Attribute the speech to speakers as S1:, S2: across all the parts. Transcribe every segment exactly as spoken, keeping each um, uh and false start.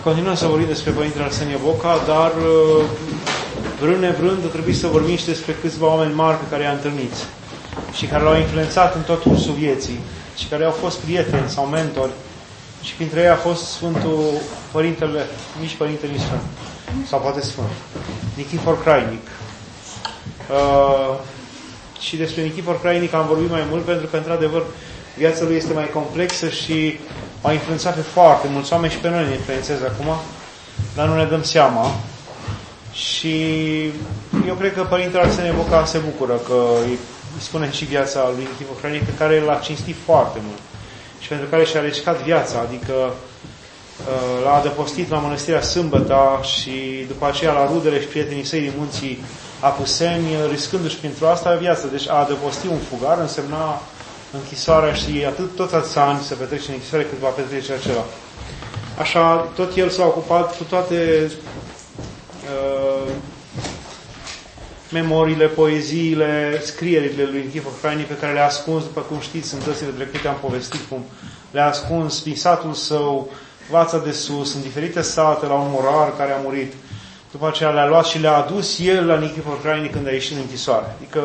S1: Continuăm să vorbim despre Părintele Arsenie Boca, dar vrând nevrând trebuie să vorbim și despre câțiva oameni mari pe care i-a întâlnit și care l-au influențat în tot cursul vieții și care au fost prieteni sau mentori. Și printre ei a fost Sfântul Părintele, nici Părintele nici Sfânt, sau poate Sfânt, Nichifor Crainic. Uh, și despre Nichifor Crainic am vorbit mai mult pentru că, într-adevăr, viața lui este mai complexă și a influențat pe foarte mulți oameni și pe noi ne influențează acum, dar nu ne dăm seama. Și eu cred că Părintele Arsenie Boca se bucură că îi spune și viața lui Nichifor Crainic, pe care l-a cinstit foarte mult și pentru care și-a riscat viața, adică l-a adăpostit la Mănăstirea Sâmbăta și după aceea la rudele și prietenii săi din munții Apuseni, riscându-și pentru asta viața. Deci a adăposti un fugar însemna închisoarea și atât toți atâția ani să petrece în închisoare cât va petrece acela. Așa, tot el s-a ocupat cu toate uh, memoriile, poeziile, scrierile lui Nichifor Crainic pe care le-a ascuns, după cum știți, în dățile trecute am povestit cum le-a ascuns din satul său, Vața de Sus, în diferite sate, la un morar care a murit. După aceea le-a luat și le-a adus el la Nichifor Crainic când a ieșit în închisoare. Adică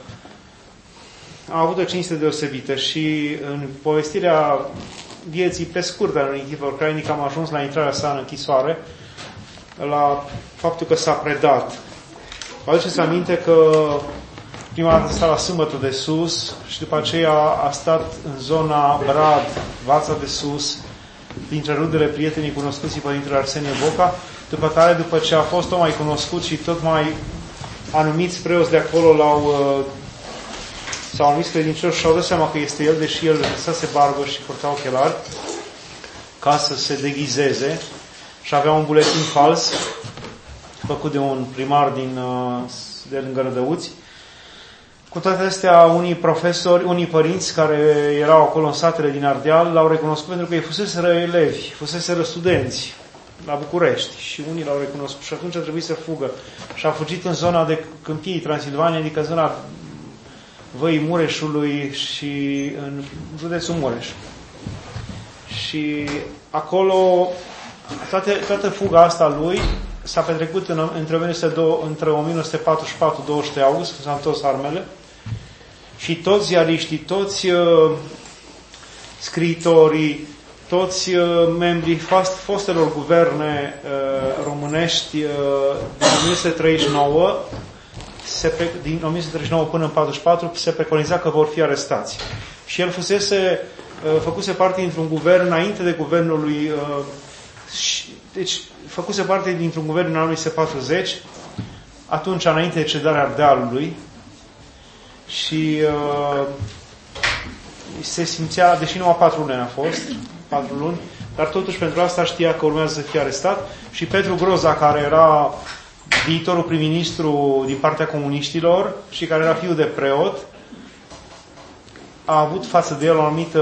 S1: a avut o cinste deosebită și în povestirea vieții pe scurt a lui Nichifor Crainic am ajuns la intrarea sa în închisoare, la faptul că s-a predat. Vă aduceți aminte că prima dată a stat la Sâmbătă de Sus și după aceea a stat în zona Brad, Vața de Sus, dintre rudele prietenii cunoscuții Părintele Arsenie Boca, după care, după ce a fost tot mai cunoscut și tot mai anumiți preoți de acolo l-au sau anumiți credincioși și-au dat seama că este el, deși el lăsase barbă și purta ochelari, ca să se deghizeze și avea un buletin fals făcut de un primar din, de lângă Rădăuți. Cu toate astea, unii profesori, unii părinți care erau acolo în satele din Ardeal l-au recunoscut pentru că ei fuseseră elevi, fuseseră studenți la București și unii l-au recunoscut și atunci a trebuit să fugă. Și a fugit în zona de Câmpiei Transilvania, adică în zona Văii Mureșului și în județul Mureș. Și acolo, toate, toată fuga asta lui s-a petrecut în, între, între o mie nouă sute patruzeci și patru - douăzeci și trei august, când s-au întors armele, și toți ziariștii, toți uh, scriitorii, toți uh, membrii fost, fostelor guverne uh, românești uh, din o mie nouă sute treizeci și nouă, se pre, din o mie nouă sute treizeci și nouă până în patruzeci și patru, se preconiza că vor fi arestați. Și el fusese, uh, făcuse parte dintr-un guvern înainte de guvernul lui uh, și, deci făcuse parte dintr-un guvern în anul patruzeci, atunci înainte de cedarea Ardealului, și uh, se simțea, deși numai patru luni a fost, patru luni, dar totuși pentru asta știa că urmează să fie arestat și Petru Groza, care era viitorul prim-ministru din partea comuniștilor și care era fiul de preot, a avut față de el o anumită,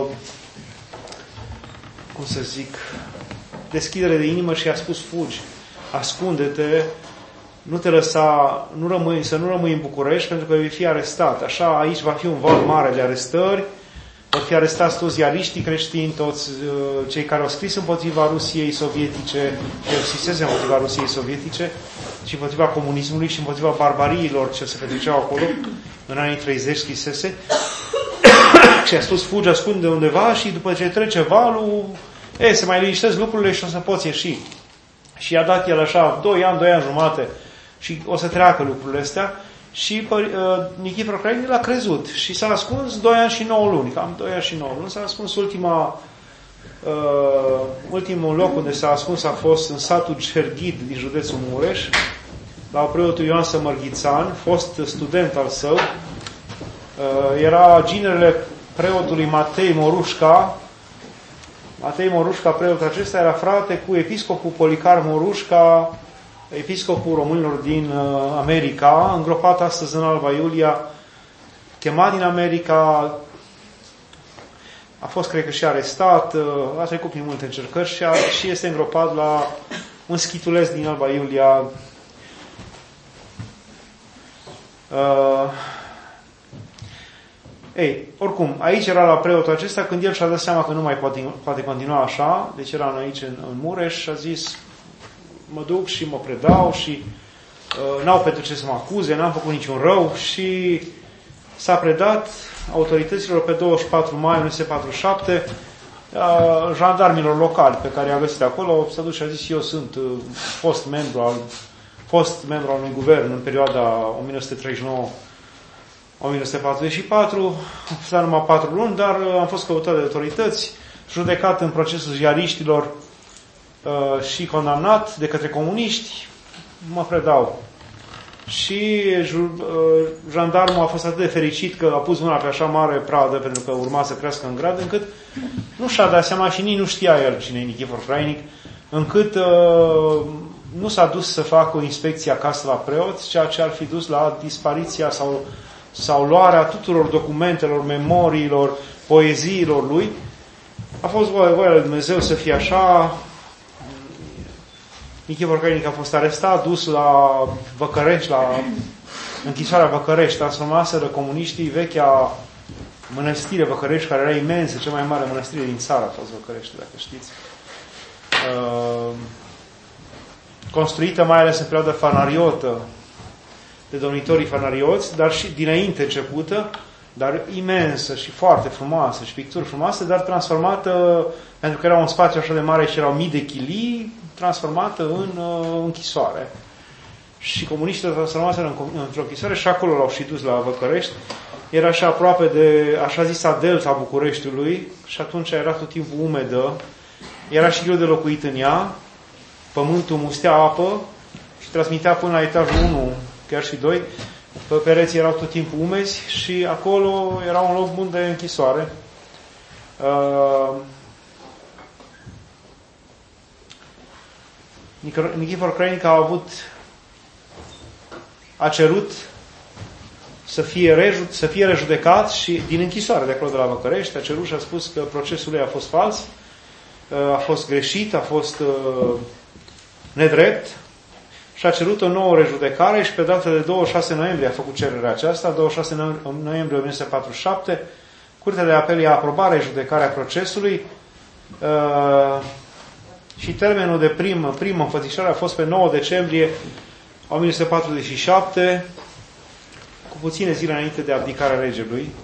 S1: cum să zic, deschidere de inimă și a spus: fugi, ascunde-te, nu te lăsa, nu rămâi, să nu rămâi în București pentru că vei fi arestat. Așa, aici va fi un val mare de arestări, vor fi arestați toți ziariștii creștini, toți uh, cei care au scris împotriva Rusiei sovietice, ce scrisese împotriva Rusiei sovietice și împotriva comunismului și împotriva barbariilor ce se petreceau acolo în anii treizeci scrisese. Și a spus: fugi, ascunde undeva și după ce trece valul, e, se mai liniștesc lucrurile și o să poți ieși. Și i-a dat el așa doi ani, doi ani jumate și o să treacă lucrurile astea și uh, Nichifor Crainic l-a crezut și s-a ascuns doi ani și nouă luni, cam doi ani și nouă luni. S-a ascuns ultima, uh, ultimul loc unde s-a ascuns a fost în satul Cerghid din județul Mureș, la preotul Ioan Sămărghițan, fost student al său. Uh, era ginerele preotului Matei Morușca. Matei Morușca, preotul acesta, era frate cu episcopul Policar Morușca, episcopul românilor din uh, America, îngropat astăzi în Alba Iulia, chemat din America, a fost, cred că, și arestat, uh, a trecut prin multe încercări și, a, și este îngropat la un schituleț din Alba Iulia. Uh, Ei, oricum, aici era la preotul acesta, când el și-a dat seama că nu mai poate, poate continua așa, deci era aici în, în Mureș și a zis, mă duc și mă predau și uh, n-au pentru ce să mă acuze, n-am făcut niciun rău și s-a predat autorităților pe douăzeci și patru mai o mie nouă sute patruzeci și șapte uh, jandarmilor locali pe care i-a găsit acolo. S-a dus și a zis, eu sunt uh, fost membru al fost membru al unui guvern în perioada o mie nouă sute treizeci și nouă o mie nouă sute patruzeci și patru, am fost numai patru luni, dar am fost căutat de autorități, judecat în procesul ziariștilor uh, și condamnat de către comuniști, mă predau. Și uh, jandarmul a fost atât de fericit că a pus mâna pe așa mare pradă, pentru că urma să crească în grad, încât nu și-a dat seama și nici nu știa el cine e Nichifor Crainic, încât uh, nu s-a dus să facă o inspecție acasă la preoți, ceea ce ar fi dus la dispariția sau sau luarea tuturor documentelor, memoriilor, poeziilor lui. A fost voia, voia lui Dumnezeu să fie așa. Nichifor Crainic a fost arestat, dus la Văcărești, la închisoarea Văcărești, transformaseră comuniștii vechea mănăstire Văcărești, care era imensă, cea mai mare mănăstire din țară a fost Văcărești, dacă știți. Construită mai ales în perioada fanariotă, de domnitorii fanarioți, dar și dinainte începută, dar imensă și foarte frumoasă și picturi frumoase, dar transformată, pentru că era un spațiu așa de mare și erau mii de chilii, transformată în uh, închisoare. Și comuniștii o transformaseră în, într-o închisoare și acolo l-au și dus la Văcărești. Era așa aproape de, așa zisa, delta Bucureștiului și atunci era tot timpul umedă. Era și greu de locuit în ea. Pământul mustea apă și transmitea până la etajul unu, chiar și doi, pe pereții erau tot timpul umezi și acolo era un loc bun de închisoare. Uh, Nichifor Crainic a avut, a cerut să fie, reju, să fie rejudecat și din închisoare de acolo de la Văcărești, a cerut și a spus că procesul lui a fost fals, uh, a fost greșit, a fost uh, nedrept, și a cerut o nouă rejudecare și pe data de douăzeci și șase noiembrie a făcut cererea aceasta, douăzeci și șase noiembrie o mie nouă sute patruzeci și șapte, Curtea de Apel i-a aprobat rejudecarea procesului uh, și termenul de primă, primă înfățișare a fost pe nouă decembrie o mie nouă sute patruzeci și șapte, cu puține zile înainte de abdicarea regelui.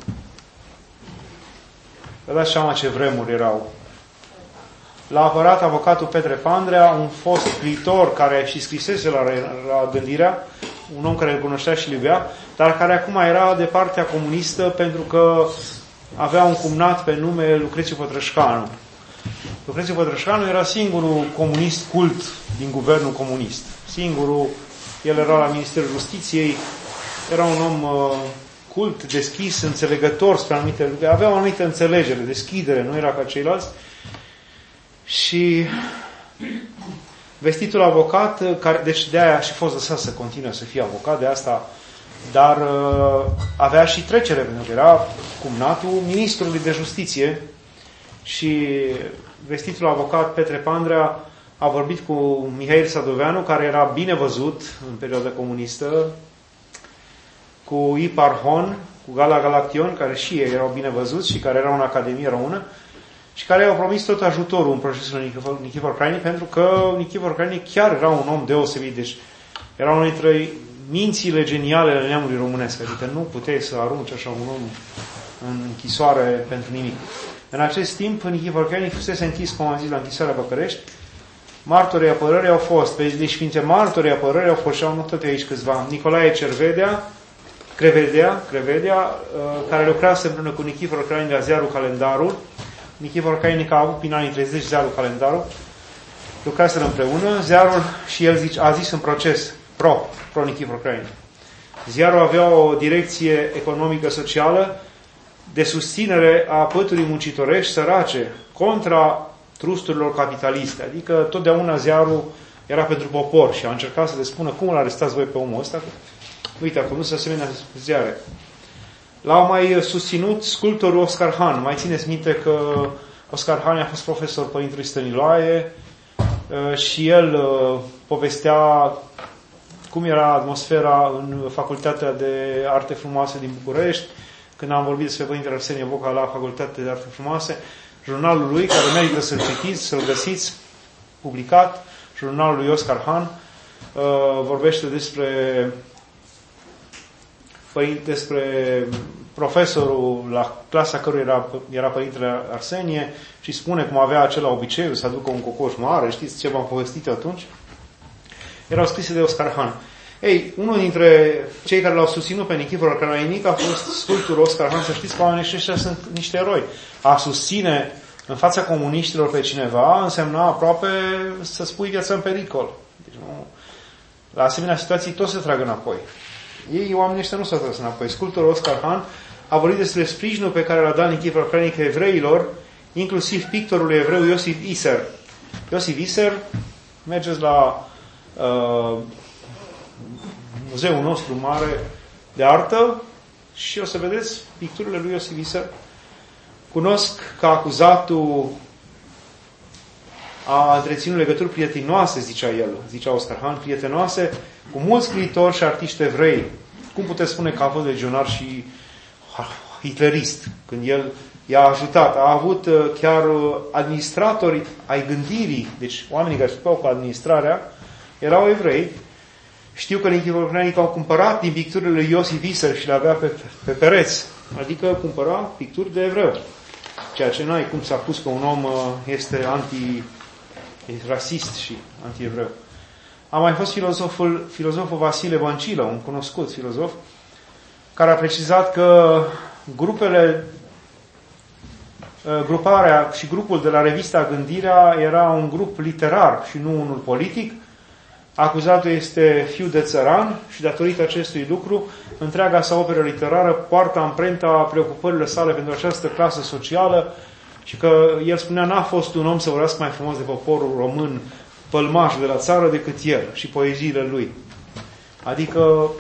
S1: Vă dați seama ce vremuri erau. L-a apărat avocatul Petre Pandrea, un fost scriitor care și scrisese la, la Gândirea, un om care îl cunoștea și îl iubea, dar care acum era de partea comunistă pentru că avea un cumnat pe nume Lucrețiu Pătrășcanu. Lucrețiu Pătrășcanu era singurul comunist cult din guvernul comunist. Singurul, el era la Ministerul Justiției, era un om uh, cult, deschis, înțelegător spre anumite lucruri, avea o anumită înțelegere, deschidere, nu era ca ceilalți. Și vestitul avocat, care, deci de aia și fost lăsat să continue să fie avocat, de asta, dar uh, avea și trecere, pentru că era cumnatul ministrului de justiție și vestitul avocat Petre Pandrea a vorbit cu Mihail Sadoveanu, care era bine văzut în perioada comunistă, cu Ipar Hon, cu Gala Galaction, care și ei erau bine văzuți și care era în Academie Română, și care i-au promis tot ajutorul în procesul Nichifor, Nichifor Crainic, pentru că Nichifor Crainic chiar era un om deosebit, deci era unul dintre mințile geniale ale neamului românesc, adică nu puteai să arunci așa un om în închisoare pentru nimic. În acest timp, Nichifor Crainic fusese închis, cum am zis, la închisoarea Băcărești. Martorii apărării au fost, deci printre martorii apărării au fost, și au notat aici câțiva, Nicolae Cervedea, Crevedea, Crevedea, care lucrează împreună cu Nichifor Crainic la ziarul Calendarul. Nichifor Crainic a avut prin anii treizeci ziarul Calendarul. Lucraseră împreună. Ziarul, și el zice, a zis în proces, pro, pro Nichifor Crainic. Ziarul avea o direcție economică-socială de susținere a păturii muncitorești sărace contra trusturilor capitaliste. Adică totdeauna ziarul era pentru popor și a încercat să le spună cum îl arestați voi pe omul ăsta. Uite, a condus asemenea ziare. L-au mai susținut sculptorul Oscar Han. Mai țineți minte că Oscar Han a fost profesor Părintelui Stăniloae și el povestea cum era atmosfera în Facultatea de Arte Frumoase din București, când am vorbit despre Părintele Arsenie Voca la Facultatea de Arte Frumoase, jurnalul lui, care merită să-l citiți, să-l găsiți, publicat, jurnalul lui Oscar Han, vorbește despre, despre profesorul la clasa căruia era, era Părintele Arsenie și spune cum avea acela obiceiul să aducă un cocoș mare, știți ce v-am povestit atunci? Erau scrise de Oscar Han. Ei, unul dintre cei care l-au susținut pe Nichifor Crainic a fost sculptorul Oscar Han. Să știți că oamenii ăștia sunt niște eroi. A susține în fața comuniștilor pe cineva însemna aproape să spui viața în pericol. Deci, nu, la asemenea situații toți se trag înapoi. Ei, oamenii ăștia nu s-au tras înapoi. Sculptorul Oscar Han a vorbit despre sprijinul pe care l-a dat Nichifor Crainic evreilor, inclusiv pictorul evreu Iosif Iser. Iosif Iser, mergeți la uh, muzeul nostru mare de artă și o să vedeți picturile lui Iosif Iser. Cunosc că acuzatul a întreținut legături prietenoase, zicea el, zicea Oscar Han, prietenoase cu mulți scriitori și artiști evrei. Cum puteți spune că a fost legionar și hitlerist, când el i-a ajutat? A avut chiar administratori ai gândirii, deci oamenii care se ocupau cu administrarea, erau evrei. Știu că Nichifor Crainic au cumpărat din picturile lui Iosif Iser și le avea pe, pe pereți. Adică cumpăra picturi de evreu. Ceea ce n-ai cum s-a pus că un om este anti-rasist și anti-evreu. A mai fost filozoful, filozoful Vasile Vancilă, un cunoscut filozof, care a precizat că grupele, gruparea și grupul de la revista Gândirea era un grup literar și nu unul politic. Acuzatul este fiu de țăran și datorită acestui lucru, întreaga sa operă literară poartă amprenta preocupările sale pentru această clasă socială și că el spunea n-a fost un om să vorbească mai frumos de poporul român pălmaș de la țară decât el și poeziile lui. Adică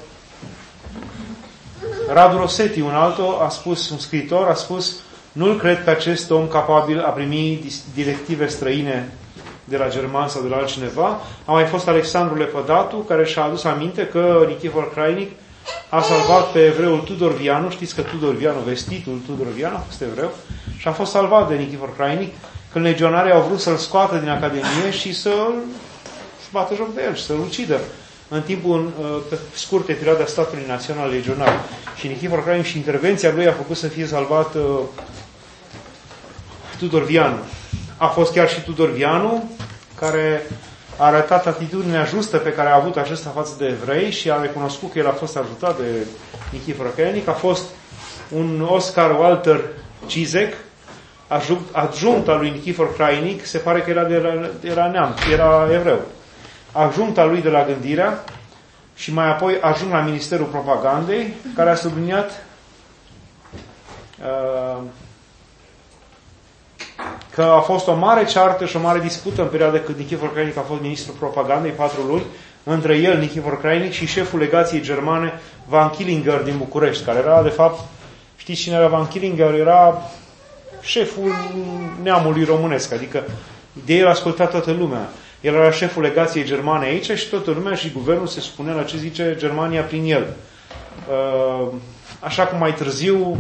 S1: Radu Rosetti, un altul, a spus, un scriitor, a spus nu-l cred pe acest om capabil a primi directive străine de la german sau de la altcineva. A mai fost Alexandru Lepădatu, care și-a adus aminte că Nichifor Crainic a salvat pe evreul Tudor Vianu. Știți că Tudor Vianu, vestitul Tudor Vianu, a fost evreu, și a fost salvat de Nichifor Crainic când legionarii au vrut să-l scoată din Academie și să-l bată joc de el și să-l ucidă în timpul pe scurte perioade a statului național legionar. Și Nichifor Crainic și intervenția lui a făcut să fie salvat uh, Tudor Vianu. A fost chiar și Tudor Vianu, care a arătat atitudinea justă pe care a avut acesta față de evrei și a recunoscut că el a fost ajutat de Nichifor Crainic. A fost un Oscar Walter Cizek, adjunct al lui Nichifor Crainic, se pare că era, de la, era neamț, era evreu. Adjunct al lui de la Gândirea și mai apoi ajung la Ministerul Propagandei, care a subliniat uh, că a fost o mare ceartă și o mare dispută în perioada când Nichifor Crainic a fost ministrul propagandei, patru luni, între el, Nichifor Crainic, și șeful legației germane, Van Killinger, din București, care era, de fapt, știți cine era Van Killinger? Era șeful neamului românesc, adică de el asculta toată lumea. El era șeful legației germane aici și toată lumea și guvernul se supunea la ce zice Germania prin el. Așa cum mai târziu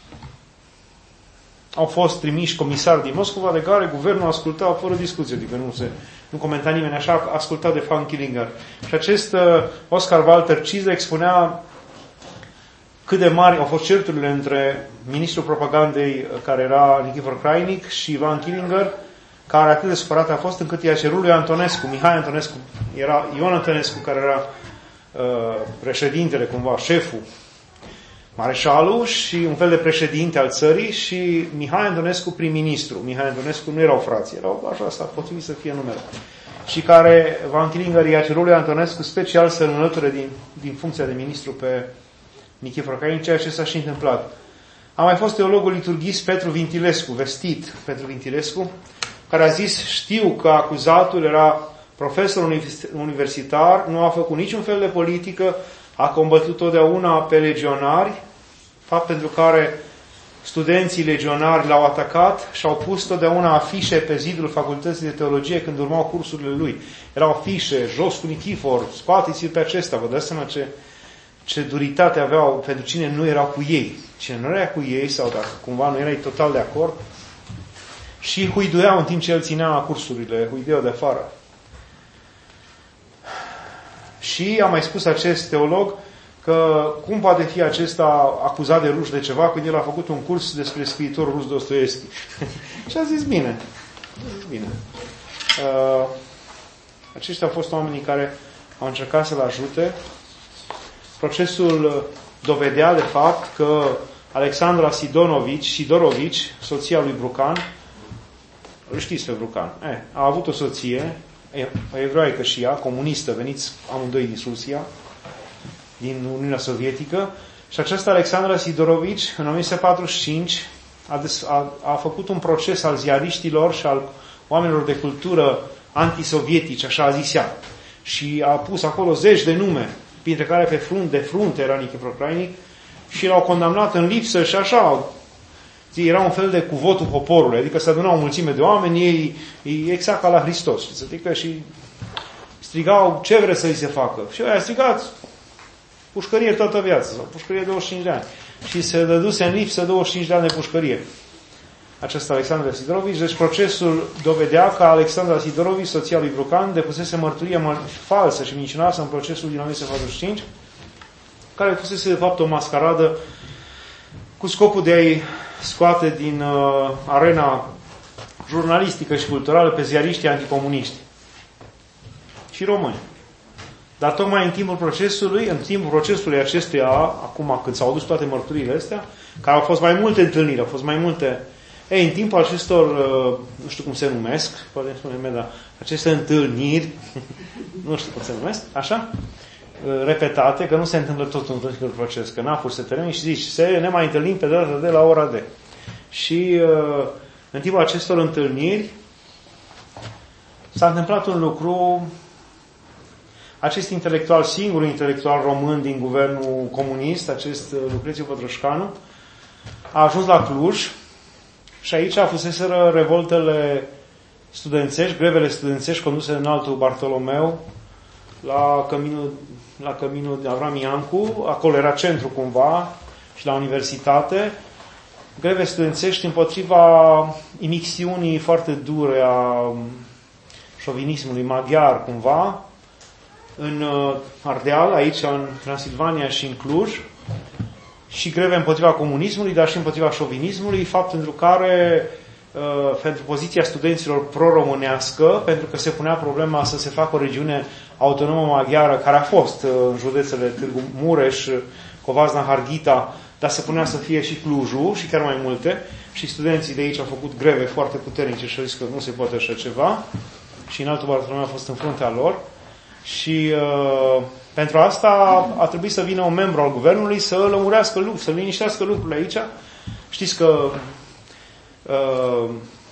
S1: au fost trimiși comisari din Moscova, de care guvernul asculta fără discuție, adică nu se nu comenta nimeni, așa asculta de Van Killinger. Și acest uh, Oscar Walter Cizek spunea cât de mari au fost certurile între ministrul propagandei, care era Nichifor Crainic, și Van Killinger, care atât de supărat a fost încât i-a cerut lui Antonescu, Mihai Antonescu, era Ion Antonescu, care era uh, președintele, cumva, șeful, mareșalul și un fel de președinte al țării, și Mihai Antonescu prim-ministru. Mihai Antonescu nu erau frații, erau așa, s-a potrivit să fie numele. Și care Van Killinger i-a cerut lui Antonescu special să-l înlăture din, din funcția de ministru pe Nichifor Crainic, ceea ce s-a și întâmplat. A mai fost teologul liturghist Petru Vintilescu, vestit Petru Vintilescu, care a zis, știu că acuzatul era profesor universitar, nu a făcut niciun fel de politică, a combătut totdeauna pe legionari, fapt pentru care studenții legionari l-au atacat și au pus totdeauna afișe pe zidul Facultății de Teologie când urmau cursurile lui. Erau afișe, jos cu Nichifor, scoateți-l pe acesta, vă dați seama ce ce duritate aveau pentru cine nu erau cu ei. Cine nu era cu ei sau dacă cumva nu erai total de acord și huiduiau în timp ce el ținea cursurile, huiduiau de afară. Și a mai spus acest teolog că cum poate fi acesta acuzat de ruș de ceva când el a făcut un curs despre scriitorul rus Dostoevski. Și a zis bine. Bine. Uh, aceștia au fost oamenii care au încercat să-l ajute. Procesul dovedea de fapt că Alexandra Sidonovici, Sidorovici, soția lui Brucan, îl știți pe Brucan, eh, a avut o soție, evreică și ea, comunistă, veniți amândoi din Rusia, din Uniunea Sovietică, și această Alexandra Sidorovici, în o mie nouă sute patruzeci și cinci, a, des, a, a făcut un proces al ziariștilor și al oamenilor de cultură antisovietici, așa a zis ea. Și a pus acolo zeci de nume, printre care pe frunte, de frunte era Nikifor Crainic, și l-au condamnat în lipsă și așa. Era un fel de cuvotul poporului, adică se adunau o mulțime de oameni, ei, ei exact ca la Hristos. Adică și strigau ce vreți să îi se facă. Și ăia strigați pușcărie toată viața, sau pușcărie douăzeci și cinci de ani. Și se dăduse în lipsă douăzeci și cinci de ani de pușcărie. Acest Alexandra Sidorovici. Deci procesul dovedea că Alexandra Sidorovici, soția lui Brucan, depusese mărturie falsă și mincinoasă în procesul din o mie nouă sute patruzeci și cinci, care fusese de fapt o mascaradă cu scopul de a-i scoate din uh, arena jurnalistică și culturală pe ziariștii anticomuniști și români. Dar tocmai în timpul procesului, în timpul procesului acestuia, acum când s-au dus toate mărturiile astea, care au fost mai multe întâlniri, au fost mai multe. Ei, în timpul acestor, uh, nu știu cum se numesc, poate spune dar aceste întâlniri, nu știu cum se numesc, așa? Repetate, că nu se întâmplă tot un proces, că n-a fost să termin și zici, se ne mai întâlnim pe data de la ora de. Și uh, în timpul acestor întâlniri s-a întâmplat un lucru. Acest intelectual, singurul intelectual român din guvernul comunist, acest uh, Lucrețiu Pătrășcanu, a ajuns la Cluj și aici a fuseseră revoltele studențești, grevele studențești conduse în Altul Bartolomeu, la căminul, la căminul de Avram Iancu, acolo era centru cumva, și la universitate, greve studențești împotriva imixiunii foarte dure a șovinismului maghiar cumva, în Ardeal, aici în Transilvania și în Cluj, și greve împotriva comunismului, dar și împotriva șovinismului, fapt pentru care pentru poziția studenților pro-românească, pentru că se punea problema să se facă o regiune autonomă maghiară, care a fost în județele Târgu Mureș, Covasna, Harghita, dar se punea să fie și Clujul și chiar mai multe, și studenții de aici au făcut greve foarte puternice și au zis că nu se poate așa ceva, și în Altul Bartolomeu a fost în fruntea lor. Și uh, pentru asta a trebuit să vină un membru al guvernului să lămurească lucrurile, să liniștească lucrurile aici. Știți că uh,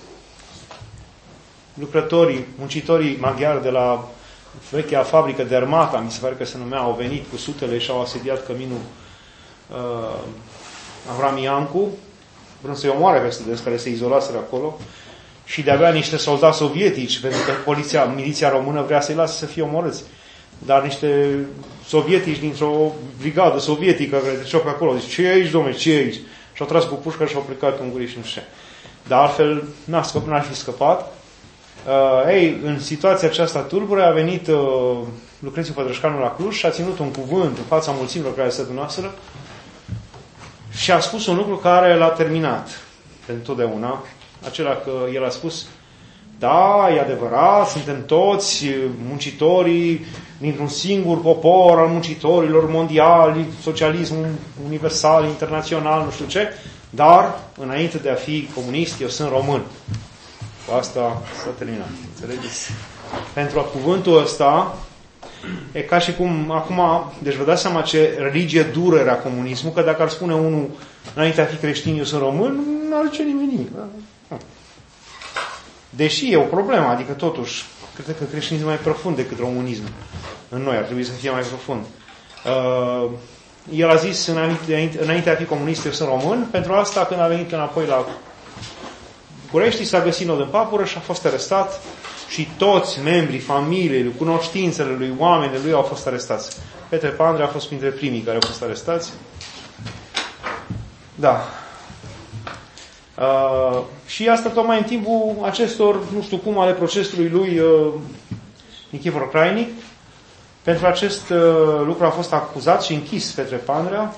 S1: lucrătorii, muncitorii maghiari de la vechea fabrică de armata, mi se pare că se numea, au venit cu sutele și au asediat căminul uh, Avram Iancu, vrând să-i omoare pe studenți care se izolaseră acolo, și de-abia niște soldați sovietici, pentru că poliția, miliția română vrea să-i lase să fie omorâți. Dar niște sovietici dintr-o brigadă sovietică care treceau pe acolo, zice, ce e aici, dom'le, ce e aici? Și-au tras cu pușcă și au plecat ungurii și nu știu ce. Dar altfel n-ar scăp, n-ar fi scăpat. Uh, ei, în situația aceasta tulbure a venit uh, Lucrețiu Pătrășcanu la Cluj și a ținut un cuvânt în fața mulțimilor care se adunaseră și a spus un lucru care l-a terminat pentru totdeauna. Acela că el a spus, da, e adevărat, suntem toți muncitorii dintr-un singur popor al muncitorilor mondiali, socialism universal, internațional, nu știu ce, dar, înainte de a fi comunist, eu sunt român. Cu asta s-a terminat. Înțelegeți? Pentru a cuvântul ăsta, e ca și cum, acum, deci vă dați seama ce religie dură era comunismul, că dacă ar spune unul, înainte de a fi creștin, eu sunt român, nu ar zice nimic. Deși e o problemă, adică totuși, cred că creștinismul e mai profund decât românismul. În noi ar trebui să fie mai profund. Uh, el a zis, înainte, înainte de a fi comunist, eu sunt român, pentru asta, când a venit înapoi la București, s-a găsit nod în papură și a fost arestat și toți membrii familiei lui, cunoștințele lui, oamenii lui au fost arestați. Petre Pandrea a fost printre primii care au fost arestați. Da. Uh, și asta tocmai în timpul acestor, nu știu cum, ale procesului lui uh, Nichifor Crainic. Pentru acest uh, lucru a fost acuzat și închis Petre Pandrea.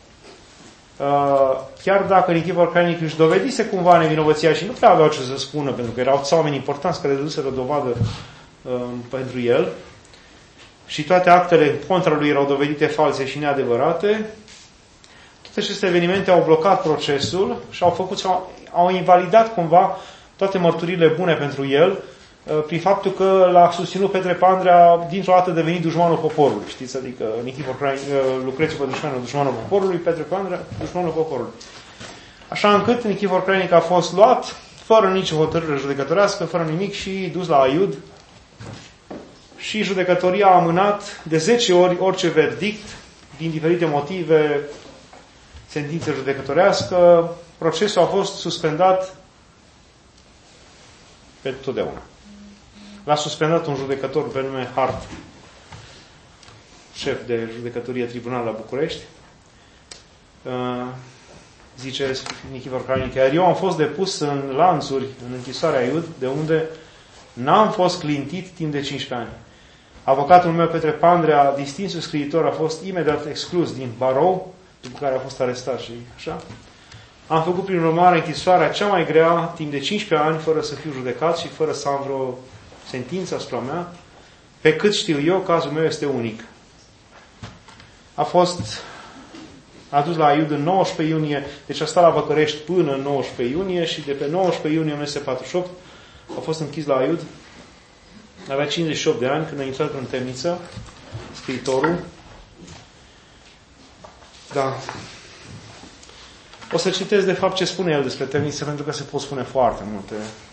S1: Uh, chiar dacă Nichifor Crainic își dovedise cumva nevinovăția și nu prea aveau ce să spună, pentru că erau oameni importanți care dăduseră dovadă uh, pentru el, și toate actele contra lui erau dovedite false și neadevărate, toate aceste evenimente au blocat procesul și au făcut, au, au invalidat cumva toate mărturile bune pentru el, prin faptul că l-a susținut Petre Pandrea dintr-o dată devenit dușmanul poporului. Știți? Adică Nichifor Crainic, Lucrețiu Pădușanu, dușmanul poporului, Petre Pandrea, dușmanul poporului. Așa încât Nichifor Crainic a fost luat, fără nicio hotărâre judecătorească, fără nimic, și dus la Aiud. Și judecătoria a amânat de zece ori orice verdict, din diferite motive, sentință judecătorească. Procesul a fost suspendat pe totdeauna. L-a suspendat un judecător pe nume Hart, șef de judecătorie tribunal la București. Zice Nichifor Crainic, iar eu am fost depus în lanțuri, în închisoarea Aiud, de unde n-am fost clintit timp de cincisprezece ani. Avocatul meu, Petre Pandrea, distinsul scriitor, a fost imediat exclus din barou, după care a fost arestat și așa. Am făcut prin urmare închisoarea cea mai grea, timp de cincisprezece ani, fără să fiu judecat și fără să am vreo sentință asupra mea. Pe cât știu eu, cazul meu este unic. A fost adus la Aiud în nouăsprezece iunie, deci a stat la Văcărești până în nouăsprezece iunie și de pe nouăsprezece iunie o mie nouă sute patruzeci și opt a fost închis la Aiud. Avea cincizeci și opt de ani când a intrat în temniță, scriitorul. Da. O să citesc de fapt ce spune el despre temniță, pentru că se pot spune foarte multe.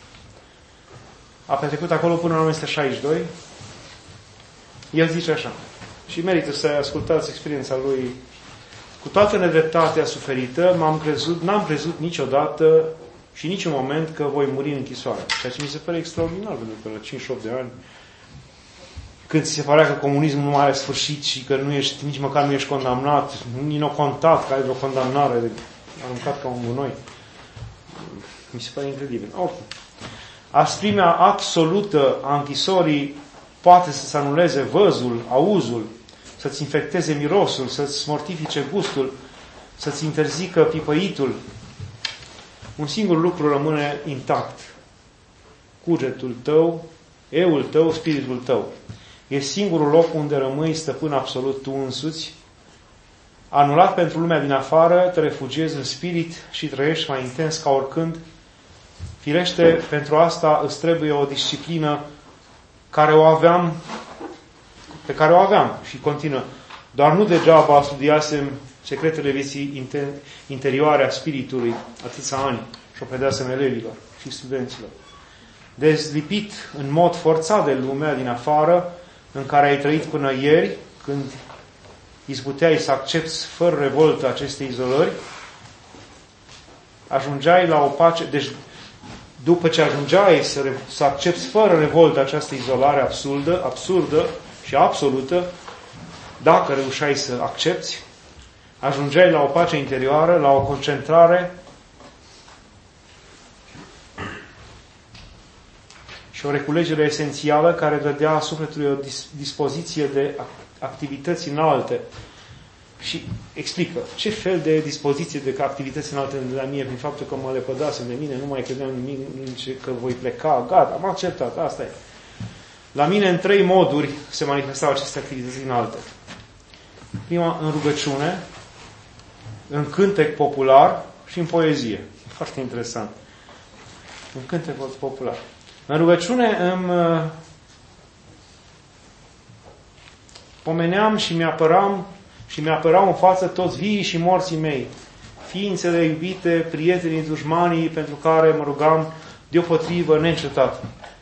S1: A petrecut acolo până în o mie nouă sute șaizeci și doi. El zice așa, și merită să ascultați experiența lui. Cu toată nedreptatea suferită, m-am crezut, n-am crezut niciodată și niciun moment că voi muri în închisoare. Ceea ce mi se pare extraordinar, pentru că la cincizeci și opt de ani, când ți se părea că comunismul nu are sfârșit și că nu ești, nici măcar nu ești condamnat, nici nu contat că ai vreo condamnare de aruncat ca un gunoi. Mi se pare incredibil. Oricum. Asprimea absolută a închisorii poate să-ți anuleze văzul, auzul, să-ți infecteze mirosul, să-ți mortifice gustul, să-ți interzică pipăitul. Un singur lucru rămâne intact. Cugetul tău, eul tău, spiritul tău. E singurul loc unde rămâi stăpân absolut tu însuți. Anulat pentru lumea din afară, te refugiezi în spirit și trăiești mai intens ca oricând. Firește, pentru asta îți trebuie o disciplină care o aveam, pe care o aveam și continuă. Doar nu degeaba studiasem secretele vieții interioare a spiritului atâția ani și o predasem elevilor și studenților. Dezlipit în mod forțat de lumea din afară, în care ai trăit până ieri, când izbuteai să accepti fără revoltă aceste izolări, ajungeai la o pace. Deci, după ce ajungeai să, să accepti fără revoltă această izolare absurdă, absurdă și absolută, dacă reușeai să accepti, ajungeai la o pace interioară, la o concentrare și o reculegere esențială care dădea sufletului o dispoziție de activități înalte. Și explică ce fel de dispoziție de activități înalte de la mine, prin faptul că mă lepădasem de mine, nu mai credeam nimic, că voi pleca, gata, am acceptat, asta e. La mine în trei moduri se manifestau aceste activități înalte. Prima, în rugăciune, în cântec popular și în poezie. Foarte interesant. În cântec popular. În rugăciune îmi pomeneam și mi-apăram și mi-apărau în față toți vii și morții mei, ființele iubite, prietenii, dușmanii, pentru care mă rugam deopotrivă neîncetat.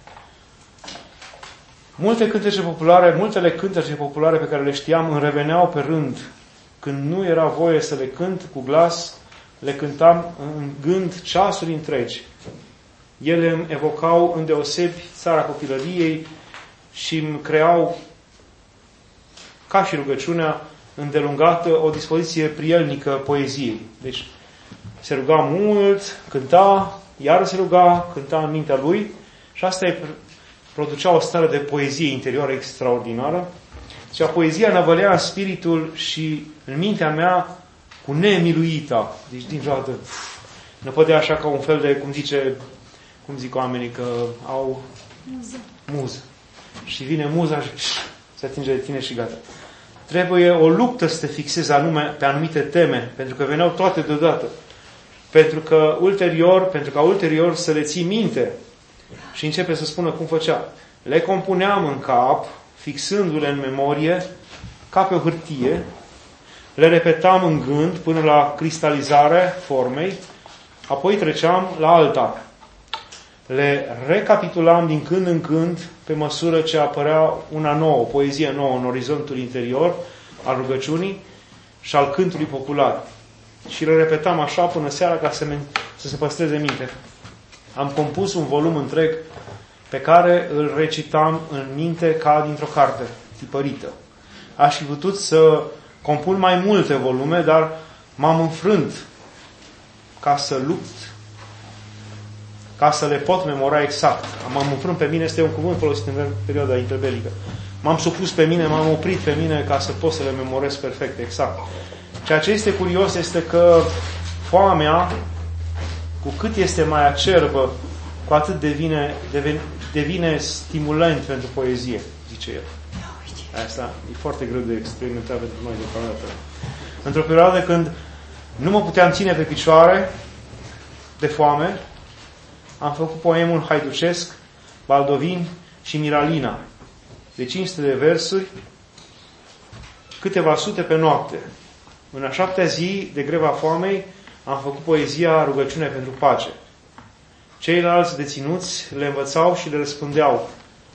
S1: Multe cântece populare, multele cântece populare pe care le știam îmi reveneau pe rând. Când nu era voie să le cânt cu glas, le cântam în gând ceasuri întregi. Ele îmi evocau îndeosebi țara copilăriei și îmi creau ca și rugăciunea îndelungată, o dispoziție prielnică poeziei. Deci se ruga mult, cânta, iar se ruga, cânta în mintea lui și asta îi producea o stare de poezie interioară extraordinară. Deci poezia năvălea în spiritul și în mintea mea cu nemiluita. Deci din toată nu putea așa ca un fel de, cum zice, cum zic oamenii, că au muză. muză. Și vine muza și se atinge de tine și gata. Trebuie o luptă să te fixezi anume pe anumite teme, pentru că veneau toate deodată. Pentru că ulterior, pentru că ulterior să le ții minte și începe să spună cum făcea. Le compuneam în cap, fixându-le în memorie, ca pe o hârtie, le repetam în gând până la cristalizare formei, apoi treceam la altar. Le recapitulam din când în când pe măsură ce apărea una nouă, o poezie nouă în orizontul interior al rugăciunii și al cântului popular. Și le repetam așa până seara ca să, să se păstreze minte. Am compus un volum întreg pe care îl recitam în minte ca dintr-o carte tipărită. Aș fi putut să compun mai multe volume, dar m-am înfrânt ca să lupt, ca să le pot memora exact. M-am înfrânt pe mine, este un cuvânt folosit în perioada interbelică. M-am supus pe mine, m-am oprit pe mine ca să pot să le memorez perfect, exact. Ceea ce este curios este că foamea, cu cât este mai acerbă, cu atât devine, devine, devine stimulant pentru poezie, zice el. Asta e foarte greu de experimentat pentru noi deocamdată. Într-o perioadă când nu mă puteam ține pe picioare de foame, am făcut poemul haiducesc, Baldovin și Miralina, de cinci sute de versuri, câteva sute pe noapte. În a șaptea zi de greva foamei am făcut poezia Rugăciune pentru pace. Ceilalți deținuți le învățau și le răspundeau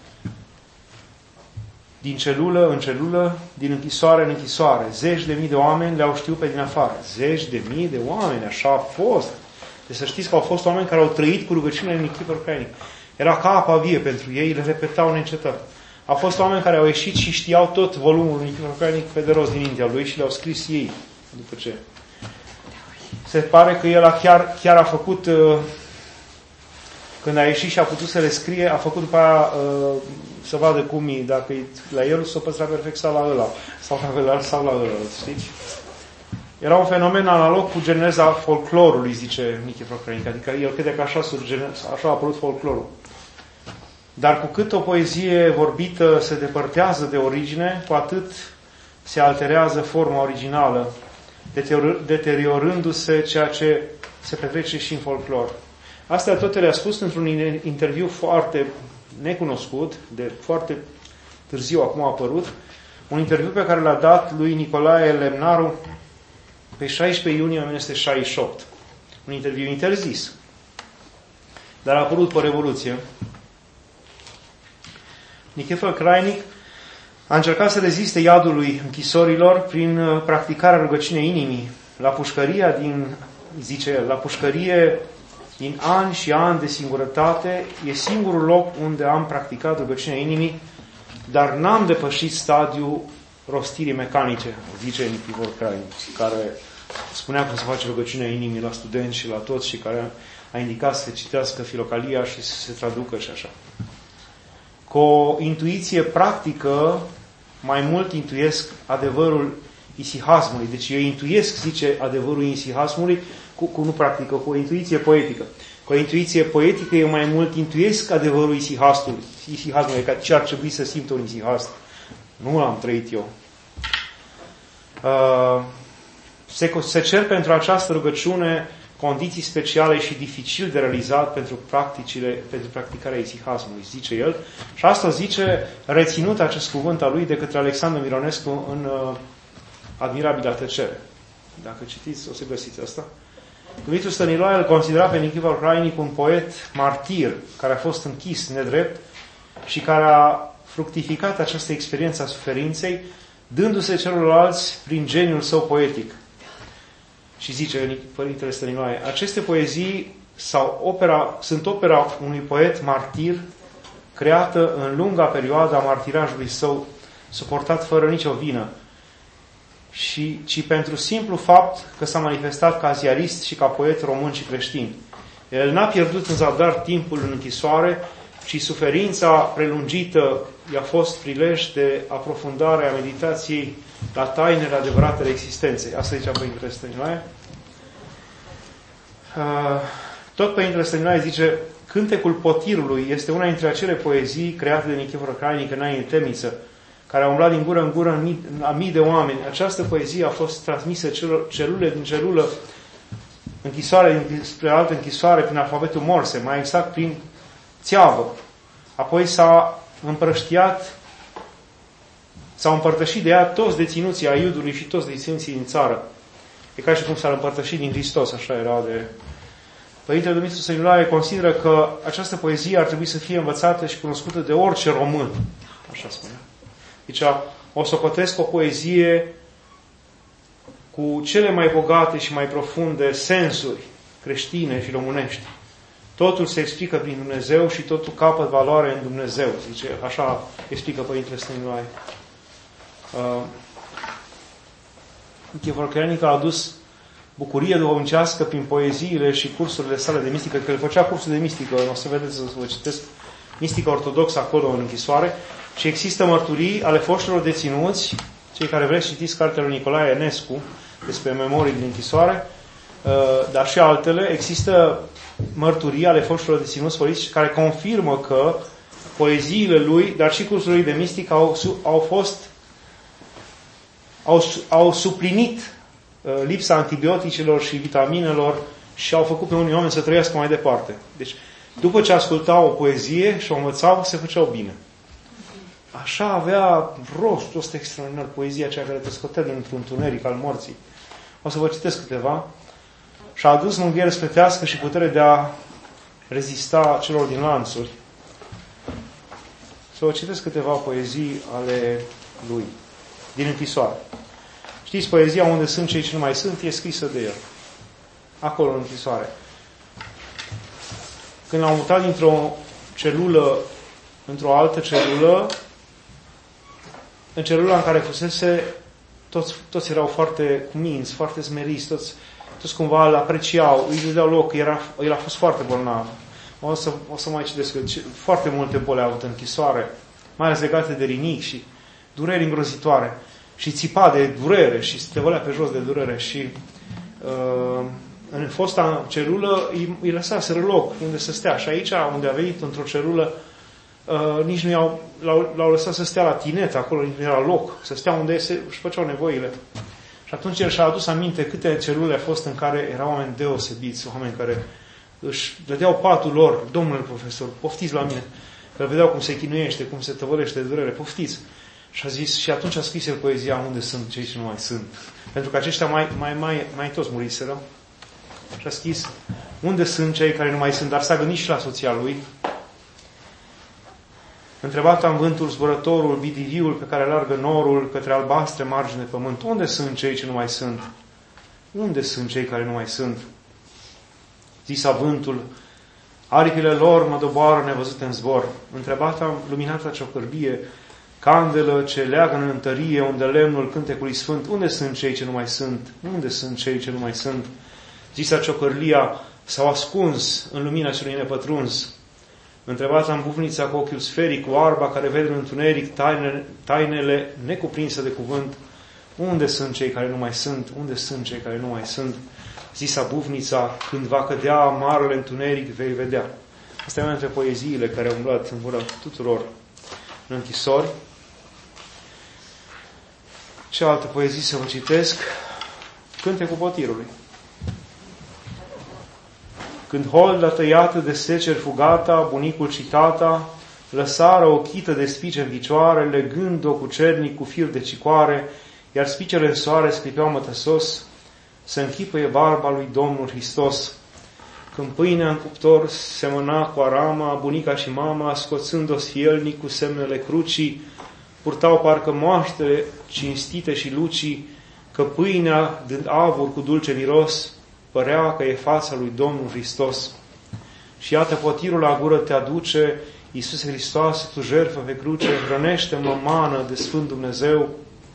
S1: din celulă în celulă, din închisoare în închisoare. Zeci de mii de oameni le-au știut pe din afară. Zeci de mii de oameni, așa a fost. Deci să știți că au fost oameni care au trăit cu rugăciunea în Nichifor Crainic. Era ca apa vie pentru ei, le repetau neîncetat. Au fost oameni care au ieșit și știau tot volumul Nichifor Crainic pe de rost din mintea lui și le-au scris ei. După ce? Se pare că el a chiar, chiar a făcut, uh, când a ieșit și a putut să le scrie, a făcut după aia uh, să vadă cum e, dacă e la el s-o păstra perfect sau la ăla, sau la ăla, sau la ăla, știți? Era un fenomen analog cu geneza folclorului, zice Nichifor Crainic, adică el crede că așa, surge, așa a apărut folclorul. Dar cu cât o poezie vorbită se depărtează de origine, cu atât se alterează forma originală, deteriorându-se ceea ce se petrece și în folclor. Astea toate le-a spus într-un interviu foarte necunoscut, de foarte târziu acum a apărut, un interviu pe care l-a dat lui Nicolae Lemnaru pe șaisprezece iunie o mie nouă sute șaizeci și opt. Un interviu interzis. Dar a apărut pe Revoluție. Nichifor Crainic a încercat să reziste iadului închisorilor prin practicarea rugăciunii inimii. La pușcăria din, zice el, la pușcărie din ani și ani de singurătate e singurul loc unde am practicat rugăciunea inimii, dar n-am depășit stadiul rostirii mecanice, zice Nichifor Crainic, care spunea cum se face rugăciunea inimii la studenți și la toți și care a indicat să se citească Filocalia și să se traducă și așa. Cu o intuiție practică, mai mult intuiesc adevărul isihasmului. Deci eu intuiesc, zice, adevărul isihasmului, cu, cu nu practică, cu o intuiție poetică. Cu o intuiție poetică eu mai mult intuiesc adevărul isihasmului. Isihasmului, ca ce ar trebui să simtă un isihast. Nu l-am trăit eu. Uh, se, se cer pentru această rugăciune condiții speciale și dificil de realizat pentru practicile, pentru practicarea isihasmului, zice el. Și asta zice, reținut acest cuvânt al lui de către Alexandru Mironescu în uh, Admirabilă tăcere. Dacă citiți, o să găsiți asta. Dumitru Stăniloae îl considera pe Nichifor Crainic un poet martir, care a fost închis nedrept și care a fructificat această experiență a suferinței, dându-se celorlalți prin geniul său poetic. Și zice Părintele Stăniloae, aceste poezii sau opera, sunt opera unui poet martir creată în lunga perioadă a martirajului său suportat fără nicio vină, și, ci pentru simplu fapt că s-a manifestat ca ziarist și ca poet român și creștin. El n-a pierdut în zadar timpul în închisoare, ci suferința prelungită i-a fost prilej de aprofundare a meditației la tainele adevărate ale existenței. Asta zicea Părintele Stăniloae. Tot Părintele Stăniloae zice: Cântecul Potirului este una dintre acele poezii create de Nichifor Crainic înainte Temniță, care a umblat din gură în gură în mii, a mii de oameni. Această poezie a fost transmisă celor, celule din celulă, închisoare spre altă închisoare, prin alfabetul Morse, mai exact prin țeavă. Apoi s-a împrăștiat, s-au împărtășit de ea toți deținuții Aiudului și toți deținuții din țară. E ca și cum s-ar împărtăși din Hristos, așa era de... Părintele Dumitru Stăniloae consideră că această poezie ar trebui să fie învățată și cunoscută de orice român. Așa spune. Deci o socotesc o poezie cu cele mai bogate și mai profunde sensuri creștine și românești. Totul se explică prin Dumnezeu și totul capăt valoare în Dumnezeu. Zice, așa explică Părintele Stăniloae. Uh, Nichifor Crainic a adus bucurie duhovnicească prin poeziile și cursurile sale de mistică, că el făcea cursuri de mistică, o să vedeți, să vă citesc, mistică ortodoxă acolo în închisoare, și există mărturii ale foștilor deținuți, cei care vreți citiți cartea lui Nicolae Enescu despre memorii din închisoare, dar și altele, există mărturii ale foștilor deținuți politici care confirmă că poeziile lui, dar și cursurile de mistică au, au fost au, au suplinit lipsa antibioticelor și vitaminelor și au făcut pe unii oameni să trăiască mai departe. Deci, după ce ascultau o poezie și o învățau, se făceau bine. Așa avea rost, rost extraordinar, poezia aceea care te scotea dintr-un întuneric al morții. O să vă citesc câteva. Și-a adus mânghiere sfântească și putere de a rezista celor din lanțuri. Să vă citesc câteva poezii ale lui, din închisoare. Știți, poezia Unde sunt cei ce nu mai sunt e scrisă de el. Acolo, în închisoare. Când l-au mutat dintr-o celulă într-o altă celulă, în celula în care fusese, toți, toți erau foarte cuminți, foarte smeriți, toți, toți cumva îl apreciau, îi dădeau loc, era, el a fost foarte bolnav. O să, o să mai citesc că foarte multe boli a avut în închisoare, mai ales legate de rinic și dureri îngrozitoare. Și țipa de durere și se tăvălea pe jos de durere. Și uh, în fosta celulă îi, îi lăsaseră loc unde să stea. Și aici, unde a venit într-o celulă, uh, nici nu i-au, l-au, l-au lăsat să stea la tinet, acolo nici nu era loc, să stea unde se, își făceau nevoile. Și atunci el și-a adus aminte câte celule a fost în care erau oameni deosebiți, oameni care își dădeau patul lor: domnule profesor, poftiți la mine. Că vedeau cum se chinuiește, cum se tăvălește de durere, poftiți. Și a zis, și atunci a scris el poezia Unde sunt cei ce nu mai sunt. Pentru că aceștia mai, mai, mai, mai toți muriseră. Și a scris Unde sunt cei care nu mai sunt, dar s-a gândit și la soția lui. Întrebat am vântul zburătorul, bidiviul pe care largă norul către albastre margini de pământ. Unde sunt cei ce nu mai sunt? Unde sunt cei care nu mai sunt? Zisa vântul, aripile lor mă doboară nevăzute în zbor. Întrebat am luminata ciocârbie, candelă ce leagă în întărie, unde lemnul cântecului sfânt. Unde sunt cei ce nu mai sunt? Unde sunt cei ce nu mai sunt? Zisa ciocârlia, s-au ascuns în lumina celui nepătruns. Întrebați am bufnița cu ochiul sferic, cu arba care vede în întuneric taine, tainele necuprinse de cuvânt. Unde sunt cei care nu mai sunt? Unde sunt cei care nu mai sunt? Zisa bufnița, când va cădea marele întuneric, vei vedea. Asta e una dintre poeziile care au umblat în gura tuturor în închisori. Ce altă poezie să vă citesc? Cântecul Potirului. Când holda tăiată de seceri fugata, bunicul și tata lăsară o chită de spice în picioare, legând-o cu cernic cu fir de cicoare, iar spicele în soare sclipeau mătăsos, să închipăie barba lui Domnul Hristos. Când pâinea în cuptor semăna cu arama, bunica și mama, scoțând-o sfielnic cu semnele crucii, purtau parcă moaștere cinstite și lucii, că pâinea, dând avur cu dulce miros, părea că e fața lui Domnul Hristos. Și iată, potirul la gură te aduce, Iisuse Hristoase, Tu jertfă pe cruce, hrănește-mă mană de Sfânt Dumnezeu.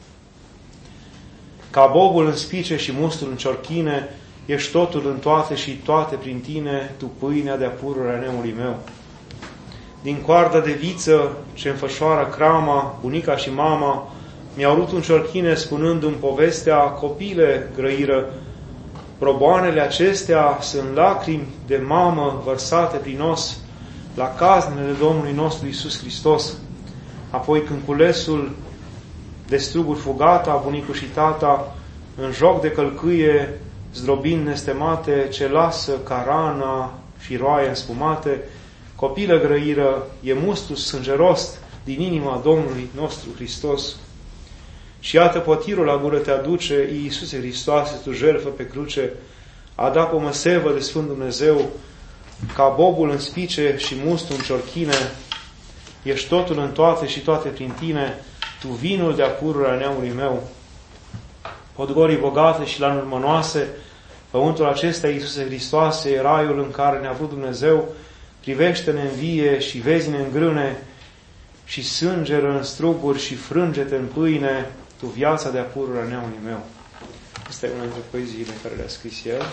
S1: Ca bobul în spice și mustul în ciorchine, ești totul în toate și toate prin Tine, Tu pâinea de-a pururea neamului meu. Din coarda de viță ce înfășoară crama, bunica și mama, mi-au rupt în ciorchine spunându-mi povestea, copile grăiră, proboanele acestea sunt lacrimi de mamă vărsate prin os la caznele Domnului nostru Iisus Hristos. Apoi când culesul de struguri fugata, bunicul și tata, în joc de călcâie, zdrobind nestemate, ce lasă ca rana și roaie înspumate, copilă grăiră, e mustul sângeros din inima Domnului nostru Hristos. Și iată potirul la gură te aduce, Iisuse Hristoase, Tu jertfă pe cruce, adapă-mă sevă de Sfânt Dumnezeu, ca bobul în spice și mustul în ciorchine, ești totul în toate și toate prin Tine, Tu vinul de-a pururea neamului meu. Podgorii bogate și lanuri mănoase, pământul acesta, Iisuse Hristoase, e raiul în care ne-a vrut Dumnezeu, privește-ne în vie și vezi-ne în grâne și sângeră în struguri și frânge-te în pâine, Tu viața de-a pururea neamului meu. Asta e una dintre poeziile care le-a scris el.